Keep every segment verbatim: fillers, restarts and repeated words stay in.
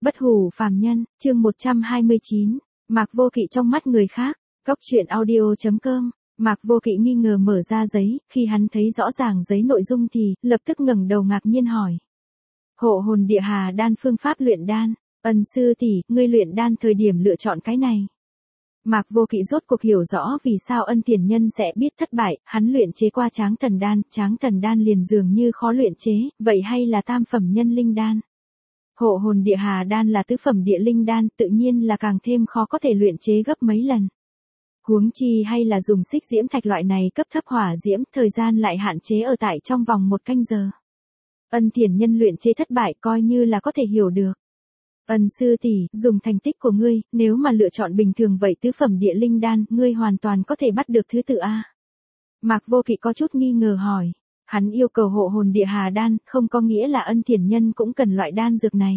Bất hủ phàm nhân, chương một trăm hai mươi chín, Mạc Vô Kỵ trong mắt người khác, Góc truyện audio chấm com. Mạc Vô Kỵ nghi ngờ mở ra giấy, khi hắn thấy rõ ràng giấy nội dung thì, lập tức ngẩng đầu ngạc nhiên hỏi. Hộ hồn địa hà đan phương pháp luyện đan, Ân sư tỷ, ngươi luyện đan thời điểm lựa chọn cái này. Mạc Vô Kỵ rốt cuộc hiểu rõ vì sao Ân tiền nhân sẽ biết thất bại, hắn luyện chế qua Tráng Thần Đan, Tráng Thần Đan liền dường như khó luyện chế, vậy hay là tam phẩm nhân linh đan? Hộ hồn địa hà đan là tứ phẩm địa linh đan, tự nhiên là càng thêm khó có thể luyện chế gấp mấy lần. Huống chi hay là dùng xích diễm thạch loại này cấp thấp hỏa diễm, thời gian lại hạn chế ở tại trong vòng một canh giờ. Ân tiền nhân luyện chế thất bại coi như là có thể hiểu được. Ân sư tỷ, dùng thành tích của ngươi, nếu mà lựa chọn bình thường vậy tứ phẩm địa linh đan, ngươi hoàn toàn có thể bắt được thứ tự A. Mạc Vô Kỵ có chút nghi ngờ hỏi. Hắn yêu cầu hộ hồn địa hà đan, không có nghĩa là Ân thiền nhân cũng cần loại đan dược này.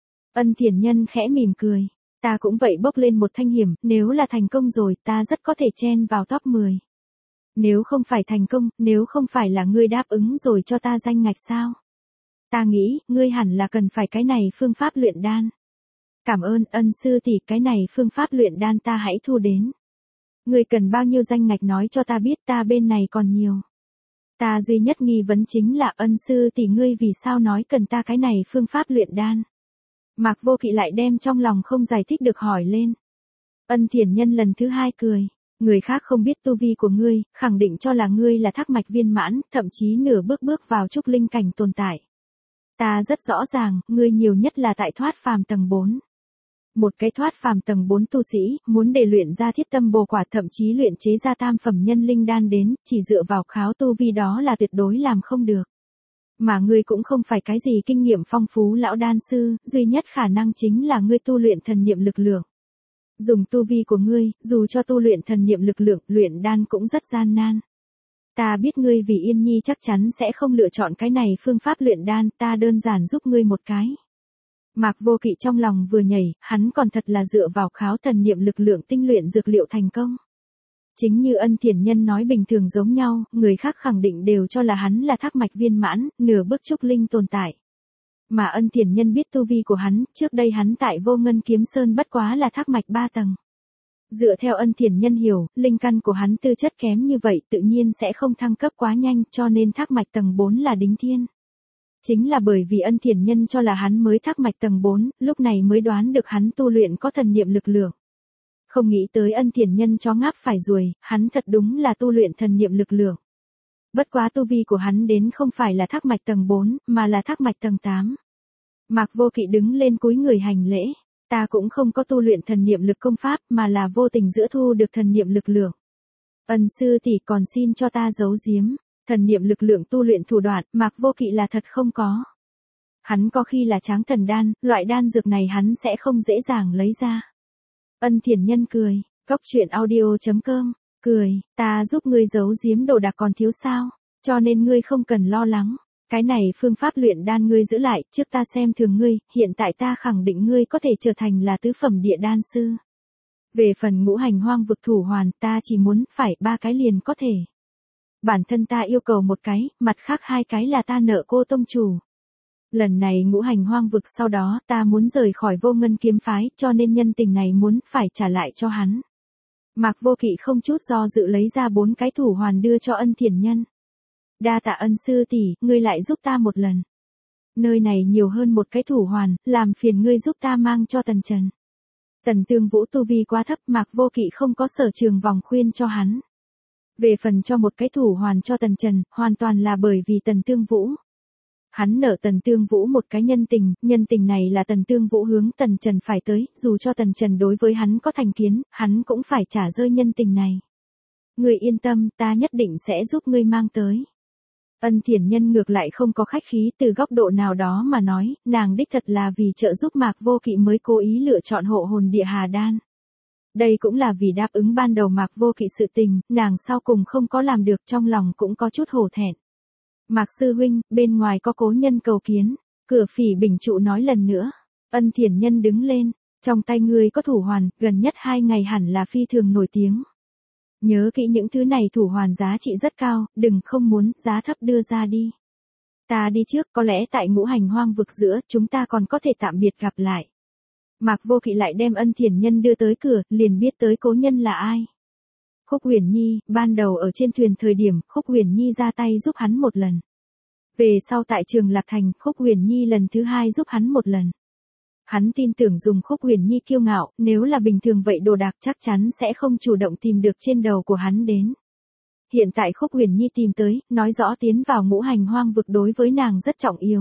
Ân thiền nhân khẽ mỉm cười. Ta cũng vậy bốc lên một thanh hiểm, nếu là thành công rồi, ta rất có thể chen vào top mười. Nếu không phải thành công, nếu không phải là ngươi đáp ứng rồi cho ta danh ngạch sao? Ta nghĩ, ngươi hẳn là cần phải cái này phương pháp luyện đan. Cảm ơn Ân sư tỷ, cái này phương pháp luyện đan ta hãy thu đến. Ngươi cần bao nhiêu danh ngạch nói cho ta biết, ta bên này còn nhiều. Ta duy nhất nghi vấn chính là Ân sư tỷ, ngươi vì sao nói cần ta cái này phương pháp luyện đan. Mạc Vô Kỵ lại đem trong lòng không giải thích được hỏi lên. Ân thiền nhân lần thứ hai cười. Người khác không biết tu vi của ngươi, khẳng định cho là ngươi là thác mạch viên mãn, thậm chí nửa bước bước vào trúc linh cảnh tồn tại. Ta rất rõ ràng, ngươi nhiều nhất là tại thoát phàm tầng bốn. Một cái thoát phàm tầng bốn tu sĩ, muốn để luyện ra thiết tâm bồ quả thậm chí luyện chế ra tam phẩm nhân linh đan đến, chỉ dựa vào kháo tu vi đó là tuyệt đối làm không được. Mà ngươi cũng không phải cái gì kinh nghiệm phong phú lão đan sư, duy nhất khả năng chính là ngươi tu luyện thần niệm lực lượng. Dùng tu vi của ngươi, dù cho tu luyện thần niệm lực lượng, luyện đan cũng rất gian nan. Ta biết ngươi vì Yên Nhi chắc chắn sẽ không lựa chọn cái này phương pháp luyện đan, ta đơn giản giúp ngươi một cái. Mạc Vô Kỵ trong lòng vừa nhảy, hắn còn thật là dựa vào kháo thần niệm lực lượng tinh luyện dược liệu thành công. Chính như Ân thiền nhân nói bình thường giống nhau, người khác khẳng định đều cho là hắn là thác mạch viên mãn, nửa bước trúc linh tồn tại. Mà Ân thiền nhân biết tu vi của hắn, trước đây hắn tại Vô Ngân Kiếm Sơn bất quá là thác mạch ba tầng. Dựa theo Ân thiền nhân hiểu, linh căn của hắn tư chất kém như vậy tự nhiên sẽ không thăng cấp quá nhanh, cho nên thác mạch tầng bốn là đính thiên. Chính là bởi vì Ân thiền nhân cho là hắn mới thác mạch tầng bốn, lúc này mới đoán được hắn tu luyện có thần niệm lực lượng. Không nghĩ tới Ân thiền nhân chó ngáp phải ruồi, hắn thật đúng là tu luyện thần niệm lực lượng. Bất quá tu vi của hắn đến không phải là thác mạch tầng bốn, mà là thác mạch tầng tám. Mạc Vô Kỵ đứng lên cúi người hành lễ. Ta cũng không có tu luyện thần niệm lực công pháp, mà là vô tình giữa thu được thần niệm lực lượng. Ân sư tỷ còn xin cho ta giấu giếm. Thần niệm lực lượng tu luyện thủ đoạn, Mạc Vô Kỵ là thật không có. Hắn có khi là Tráng Thần Đan, loại đan dược này hắn sẽ không dễ dàng lấy ra. Ân thiền nhân cười, Góc truyện audio chấm com, cười, ta giúp ngươi giấu giếm đồ đạc còn thiếu sao, cho nên ngươi không cần lo lắng. Cái này phương pháp luyện đan ngươi giữ lại, trước ta xem thường ngươi, hiện tại ta khẳng định ngươi có thể trở thành là tứ phẩm địa đan sư. Về phần ngũ hành hoang vực thủ hoàn, ta chỉ muốn phải ba cái liền có thể. Bản thân ta yêu cầu một cái, mặt khác hai cái là ta nợ cô tông chủ. Lần này ngũ hành hoang vực sau đó ta muốn rời khỏi Vô Ngân kiếm phái, cho nên nhân tình này muốn phải trả lại cho hắn. Mạc Vô Kỵ không chút do dự lấy ra bốn cái thủ hoàn đưa cho Ân thiền nhân. Đa tạ Ân sư tỷ, ngươi lại giúp ta một lần. Nơi này nhiều hơn một cái thủ hoàn, làm phiền ngươi giúp ta mang cho Tần Trần. Tần Tương Vũ tu vi quá thấp, Mạc Vô Kỵ không có sở trường vòng khuyên cho hắn. Về phần cho một cái thủ hoàn cho Tần Trần, hoàn toàn là bởi vì Tần Tương Vũ. Hắn nợ Tần Tương Vũ một cái nhân tình, nhân tình này là Tần Tương Vũ hướng Tần Trần phải tới, dù cho Tần Trần đối với hắn có thành kiến, hắn cũng phải trả rơi nhân tình này. Ngươi yên tâm, ta nhất định sẽ giúp ngươi mang tới. Ân thiền nhân ngược lại không có khách khí, từ góc độ nào đó mà nói, nàng đích thật là vì trợ giúp Mạc Vô Kỵ mới cố ý lựa chọn hộ hồn địa hà đan. Đây cũng là vì đáp ứng ban đầu Mạc Vô Kỵ sự tình, nàng sau cùng không có làm được, trong lòng cũng có chút hổ thẹn. Mạc sư huynh, bên ngoài có cố nhân cầu kiến. Cửa Phỉ Bình trụ nói lần nữa. Ân thiền nhân đứng lên, trong tay ngươi có thủ hoàn, gần nhất hai ngày hẳn là phi thường nổi tiếng. Nhớ kỹ những thứ này thủ hoàn giá trị rất cao, đừng không muốn, giá thấp đưa ra đi. Ta đi trước, có lẽ tại ngũ hành hoang vực giữa, chúng ta còn có thể tạm biệt gặp lại. Mạc Vô Kỵ lại đem Ân Thiền Nhân đưa tới cửa, liền biết tới cố nhân là ai. Khúc Huyền Nhi, ban đầu ở trên thuyền thời điểm, Khúc Huyền Nhi ra tay giúp hắn một lần. Về sau tại Trường Lạc Thành, Khúc Huyền Nhi lần thứ hai giúp hắn một lần. Hắn tin tưởng dùng Khúc Huyền Nhi kiêu ngạo, nếu là bình thường vậy đồ đạc chắc chắn sẽ không chủ động tìm được trên đầu của hắn đến. Hiện tại Khúc Huyền Nhi tìm tới, nói rõ tiến vào ngũ hành hoang vực đối với nàng rất trọng yếu.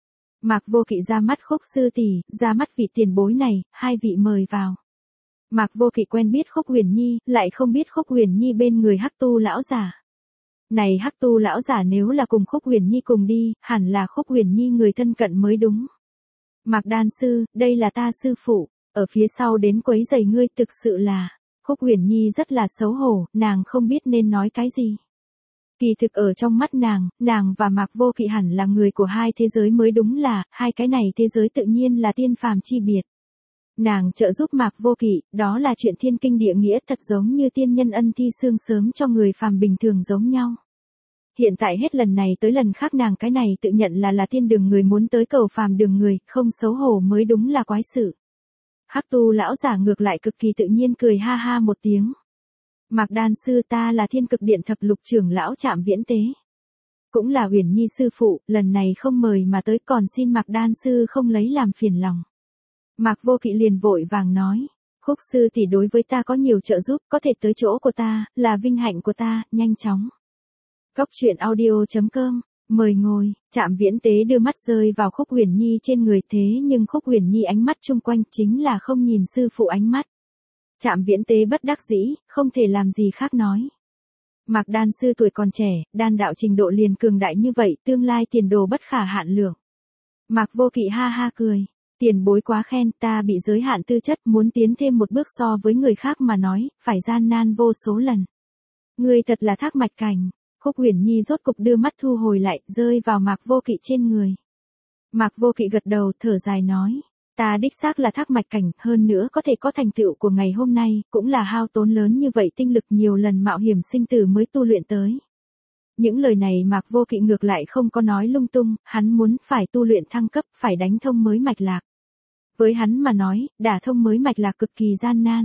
Mạc Vô Kỵ ra mắt Khúc sư tỷ, ra mắt vị tiền bối này, hai vị mời vào. Mạc Vô Kỵ quen biết Khúc Huyền Nhi, lại không biết Khúc Huyền Nhi bên người Hắc Tu lão giả. Này Hắc Tu lão giả nếu là cùng Khúc Huyền Nhi cùng đi, hẳn là Khúc Huyền Nhi người thân cận mới đúng. Mạc đan sư, đây là ta sư phụ, ở phía sau đến quấy rầy ngươi, thực sự là. Khúc Huyền Nhi rất là xấu hổ, nàng không biết nên nói cái gì. Kỳ thực ở trong mắt nàng, nàng và Mạc Vô Kỵ hẳn là người của hai thế giới mới đúng là, hai cái này thế giới tự nhiên là tiên phàm chi biệt. Nàng trợ giúp Mạc Vô Kỵ, đó là chuyện thiên kinh địa nghĩa, thật giống như tiên nhân ân thi xương sớm cho người phàm bình thường giống nhau. Hiện tại hết lần này tới lần khác nàng cái này tự nhận là là thiên đường người muốn tới cầu phàm đường người, không xấu hổ mới đúng là quái sự. Hắc Tu lão giả ngược lại cực kỳ tự nhiên cười ha ha một tiếng. Mạc đan sư, ta là Thiên Cực Điện thập lục trưởng lão Trạm Viễn Tế. Cũng là Huyền Nhi sư phụ, lần này không mời mà tới, còn xin Mạc đan sư không lấy làm phiền lòng. Mạc Vô Kỵ liền vội vàng nói, Khúc sư tỷ đối với ta có nhiều trợ giúp, có thể tới chỗ của ta, là vinh hạnh của ta, nhanh chóng. Cốc truyện audio chấm com, mời ngồi. Trạm Viễn Tế đưa mắt rơi vào Khúc Huyền Nhi trên người, thế nhưng Khúc Huyền Nhi ánh mắt chung quanh chính là không nhìn sư phụ ánh mắt. Trạm Viễn Tế bất đắc dĩ, không thể làm gì khác nói. Mạc đan sư tuổi còn trẻ, đan đạo trình độ liền cường đại như vậy, tương lai tiền đồ bất khả hạn lượng. Mạc Vô Kỵ ha ha cười, tiền bối quá khen, ta bị giới hạn tư chất, muốn tiến thêm một bước so với người khác mà nói, phải gian nan vô số lần. Ngươi thật là thác mạch cảnh. Khúc Huyền Nhi rốt cục đưa mắt thu hồi lại, rơi vào Mạc Vô Kỵ trên người. Mạc Vô Kỵ gật đầu, thở dài nói, ta đích xác là thác mạch cảnh, hơn nữa có thể có thành tựu của ngày hôm nay, cũng là hao tốn lớn như vậy tinh lực nhiều lần mạo hiểm sinh tử mới tu luyện tới. Những lời này Mạc Vô Kỵ ngược lại không có nói lung tung, hắn muốn phải tu luyện thăng cấp, phải đánh thông mới mạch lạc. Với hắn mà nói, đả thông mới mạch lạc cực kỳ gian nan.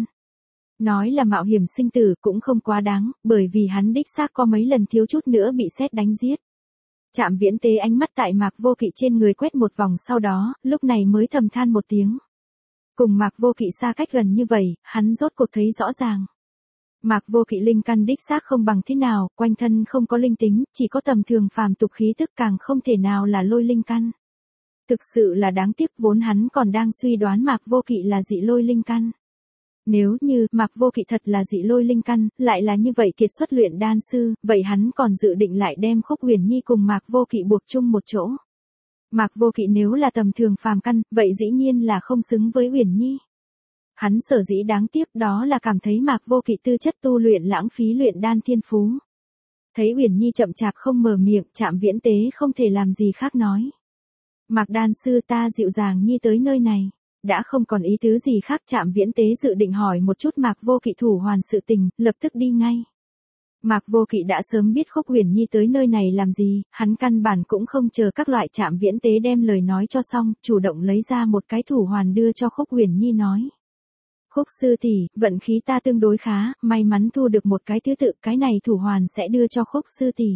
Nói là mạo hiểm sinh tử cũng không quá đáng, bởi vì hắn đích xác có mấy lần thiếu chút nữa bị sét đánh giết. Trạm Viễn Tế ánh mắt tại Mạc Vô Kỵ trên người quét một vòng, sau đó, lúc này mới thầm than một tiếng. Cùng Mạc Vô Kỵ xa cách gần như vậy, hắn rốt cuộc thấy rõ ràng. Mạc Vô Kỵ linh căn đích xác không bằng thế nào, quanh thân không có linh tính, chỉ có tầm thường phàm tục khí tức, càng không thể nào là lôi linh căn. Thực sự là đáng tiếc, vốn hắn còn đang suy đoán Mạc Vô Kỵ là dị lôi linh căn. Nếu như Mạc Vô Kỵ thật là dị lôi linh căn, lại là như vậy kiệt xuất luyện đan sư, vậy hắn còn dự định lại đem Khúc Huyền Nhi cùng Mạc Vô Kỵ buộc chung một chỗ. Mạc Vô Kỵ nếu là tầm thường phàm căn, vậy dĩ nhiên là không xứng với Huyền Nhi. Hắn sở dĩ đáng tiếc đó là cảm thấy Mạc Vô Kỵ tư chất tu luyện lãng phí luyện đan thiên phú. Thấy Huyền Nhi chậm chạp không mở miệng, Trạm Viễn Tế không thể làm gì khác nói. Mạc đan sư, ta dịu dàng Nhi tới nơi này. Đã không còn ý tứ gì khác, Trạm Viễn Tế dự định hỏi một chút Mạc Vô Kỵ thủ hoàn sự tình, lập tức đi ngay. Mạc Vô Kỵ đã sớm biết Khúc Huyền Nhi tới nơi này làm gì, hắn căn bản cũng không chờ các loại Trạm Viễn Tế đem lời nói cho xong, chủ động lấy ra một cái thủ hoàn đưa cho Khúc Huyền Nhi nói. Khúc sư tỷ, vận khí ta tương đối khá, may mắn thu được một cái thứ tự, cái này thủ hoàn sẽ đưa cho Khúc sư tỷ.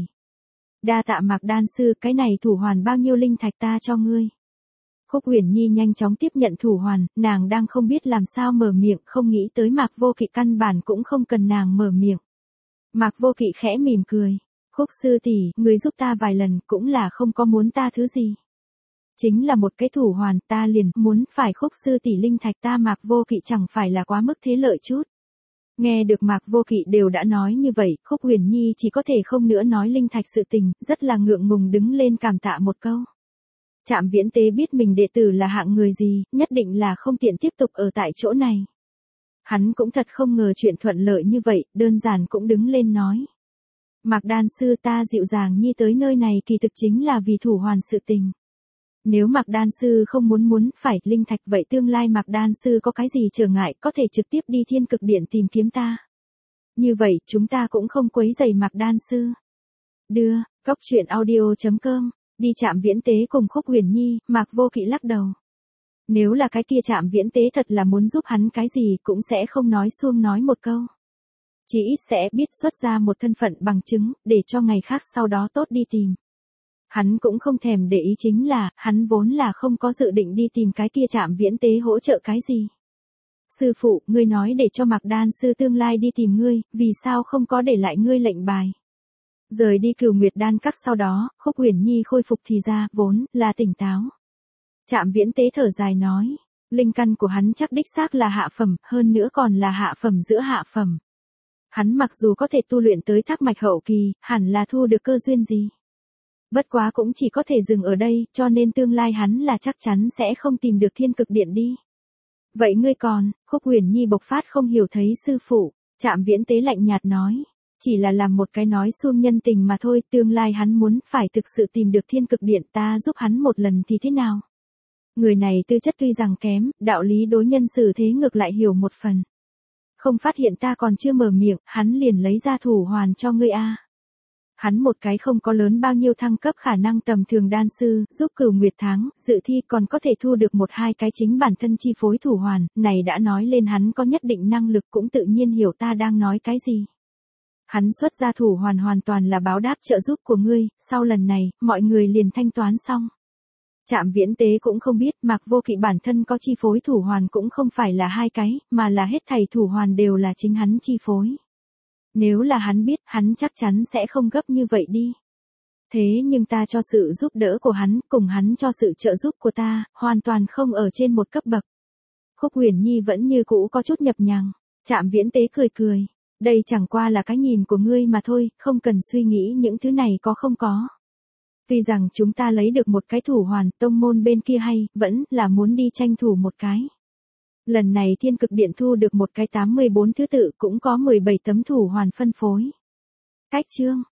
Đa tạ Mạc đan sư, cái này thủ hoàn bao nhiêu linh thạch ta cho ngươi. Khúc Huyền Nhi nhanh chóng tiếp nhận thủ hoàn, nàng đang không biết làm sao mở miệng, không nghĩ tới Mạc Vô Kỵ căn bản cũng không cần nàng mở miệng. Mạc Vô Kỵ khẽ mỉm cười, Khúc sư tỷ, người giúp ta vài lần, cũng là không có muốn ta thứ gì. Chính là một cái thủ hoàn, ta liền muốn phải Khúc sư tỷ linh thạch, ta Mạc Vô Kỵ chẳng phải là quá mức thế lợi chút. Nghe được Mạc Vô Kỵ đều đã nói như vậy, Khúc Huyền Nhi chỉ có thể không nữa nói linh thạch sự tình, rất là ngượng ngùng đứng lên cảm tạ một câu. Trạm Viễn Tế biết mình đệ tử là hạng người gì, nhất định là không tiện tiếp tục ở tại chỗ này. Hắn cũng thật không ngờ chuyện thuận lợi như vậy, đơn giản cũng đứng lên nói. Mạc đan sư, ta dịu dàng Nhi tới nơi này kỳ thực chính là vì thủ hoàn sự tình. Nếu Mạc đan sư không muốn muốn phải linh thạch, vậy tương lai Mạc đan sư có cái gì trở ngại, có thể trực tiếp đi Thiên Cực Điện tìm kiếm ta. Như vậy, chúng ta cũng không quấy rầy Mạc đan sư. Đưa, cốc truyện audio chấm com. Đi Trạm Viễn Tế cùng Khúc Huyền Nhi, Mạc Vô Kỵ lắc đầu. Nếu là cái kia Trạm Viễn Tế thật là muốn giúp hắn cái gì cũng sẽ không nói suông nói một câu. Chỉ ít sẽ biết xuất ra một thân phận bằng chứng, để cho ngày khác sau đó tốt đi tìm. Hắn cũng không thèm để ý chính là, hắn vốn là không có dự định đi tìm cái kia Trạm Viễn Tế hỗ trợ cái gì. Sư phụ, ngươi nói để cho Mạc Đan sư tương lai đi tìm ngươi, vì sao không có để lại ngươi lệnh bài. Rời đi Cửu Nguyệt Đan Các sau đó, Khúc Uyển Nhi khôi phục thì ra, vốn, là tỉnh táo. Trạm Viễn Tế thở dài nói, linh căn của hắn chắc đích xác là hạ phẩm, hơn nữa còn là hạ phẩm giữa hạ phẩm. Hắn mặc dù có thể tu luyện tới thác mạch hậu kỳ, hẳn là thu được cơ duyên gì. Bất quá cũng chỉ có thể dừng ở đây, cho nên tương lai hắn là chắc chắn sẽ không tìm được Thiên Cực Điện đi. Vậy ngươi còn, Khúc Uyển Nhi bộc phát không hiểu thấy sư phụ, Trạm Viễn Tế lạnh nhạt nói, chỉ là làm một cái nói suông nhân tình mà thôi, tương lai hắn muốn phải thực sự tìm được Thiên Cực Điện, ta giúp hắn một lần thì thế nào? Người này tư chất tuy rằng kém, đạo lý đối nhân xử thế ngược lại hiểu một phần. Không phát hiện ta còn chưa mở miệng, hắn liền lấy ra thủ hoàn cho ngươi a. Hắn một cái không có lớn bao nhiêu thăng cấp khả năng tầm thường đan sư, giúp Cửu Nguyệt tháng, dự thi còn có thể thu được một hai cái chính bản thân chi phối thủ hoàn, này đã nói lên hắn có nhất định năng lực cũng tự nhiên hiểu ta đang nói cái gì. Hắn xuất ra thủ hoàn hoàn toàn là báo đáp trợ giúp của ngươi, sau lần này, mọi người liền thanh toán xong. Trạm Viễn Tế cũng không biết Mạc Vô Kỵ bản thân có chi phối thủ hoàn cũng không phải là hai cái, mà là hết thảy thủ hoàn đều là chính hắn chi phối. Nếu là hắn biết, hắn chắc chắn sẽ không gấp như vậy đi. Thế nhưng ta cho sự giúp đỡ của hắn, cùng hắn cho sự trợ giúp của ta, hoàn toàn không ở trên một cấp bậc. Khúc Uyển Nhi vẫn như cũ có chút nhập nhằng. Trạm Viễn Tế cười cười. Đây chẳng qua là cái nhìn của ngươi mà thôi, không cần suy nghĩ những thứ này có không có. Tuy rằng chúng ta lấy được một cái thủ hoàn, tông môn bên kia hay, vẫn là muốn đi tranh thủ một cái. Lần này Thiên Cực Điện thu được một cái tám mươi bốn thứ tự cũng có mười bảy tấm thủ hoàn phân phối. Cách chương.